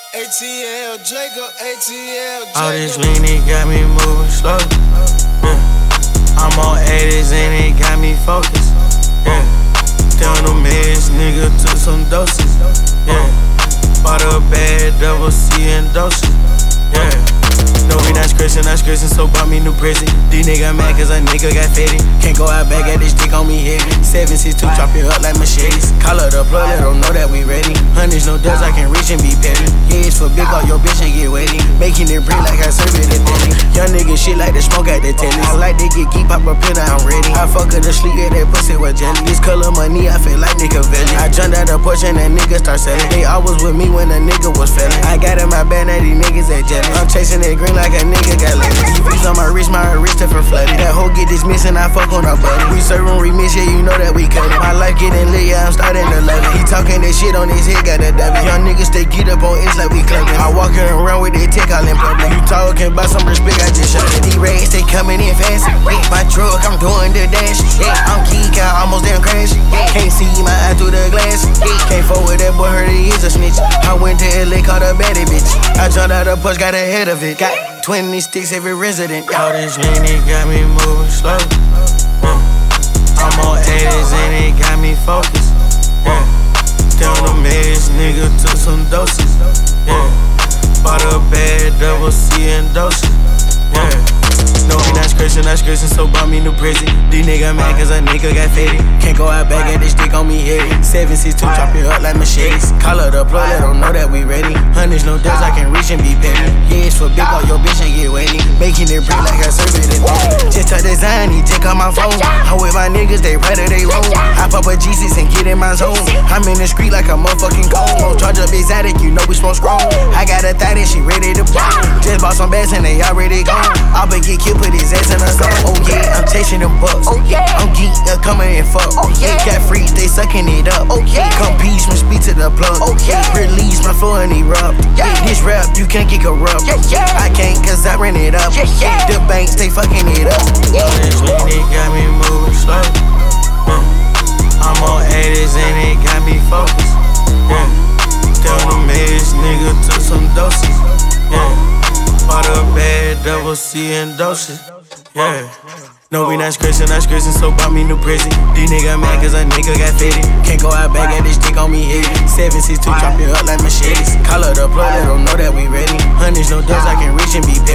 ATL Jacob, ATL Jacob. All this lean, it got me moving slow. Yeah. I'm on 80s and it got me focused. Yeah. Down the meds, nigga took some doses. Yeah. Bought a bad double C and doses. Yeah. No, we not scratching, so bought me new prison. These niggas mad cause a nigga got fitted. Can't go out back at this dick on me heavy. 762, chop it up like machetes. Call up the plug, let them know that we ready. Hundreds, no dust, I can reach and be petty. Yeah, it's for big, all your bitch and get wetty. Making it breathe like I serve it at deli. Young nigga shit like the smoke at the telly. I like to get geek, pop a pill, I'm ready. I fuck her to sleep, yeah, that pussy was jelly. This color money, I feel like Nigga Valley. I jumped out the porch and that nigga start selling. They always with me when a nigga was failing. I got in my bag, now these niggas that jealous. I'm chasing that green like a nigga got lemon. TVs on my wrist different flooded. That hoe get dismissed and I fuck on her buddy. We serving remix, yeah, you know that we cut it. My life getting lit, yeah, I'm starting to love it. He talking that shit on his head, got a W. Young niggas stay get up on it's like we clubbing. I walking around with that tech all in public. You talking about some respect, I just shot it. These raids, they coming in fast. My truck, I'm doing the dash. I'm geek, I almost damn crash. Can't see my eye through the glass. Can't forward that boy, heard he is a snitch. I went to LA, caught a baddie bitch. I jumped out the push, got ahead of it. Got 20 sticks every resident. All this lean, it got me moving slow. I'm on 80s and it got me focused. Yeah. Down the meds, nigga took some doses. Yeah. Bought a bad double C and doses. Yeah. No, we not scratching, so bought me new prison. These niggas mad cause a nigga got fitted. Can't go out back at this dick on me heavy. 762, chop it up like machetes. Call up the plug, let them know that we ready. Hundreds, no dust, I can reach and be petty. Yeah, it's for big, all your bitch and get wetty. Making it breathe like I serve it at deli. Just touch design, he take on my phone. I'm with my niggas, they right or they roll. I pop a G6 and get in my zone. I'm in the street like a motherfucking cone. Charge up exotic, you know we smoke strong. I got a thigh that she ready to blow. Just bought some bags and they already gone. I'll be get killed, put his ass in a zone. Oh yeah, I'm chasing them bucks. Oh yeah, I'm geek, coming and fuck. Oh yeah, got free, they sucking it up. Oh yeah, come peace from speed to the plug. Oh yeah, release my flow and erupt. Yeah, this rap you can't get corrupt. Yeah, yeah, I can't cause I ran it up. Yeah, yeah, the banks they fucking it up. Yeah, this lean, it got me moving slow. I'm on 80s and it got me focused. Yeah, down the meds, nigga took some doses. Yeah, bought a bad double C and doses. Yeah. No, we not scratching, so bought me new prison. These niggas mad cause a nigga got fitted. Can't go out back at this dick on me heavy. 762, chop it up like machetes. Call up the plug, let them know that we ready. Hundreds, no dust, I can reach and be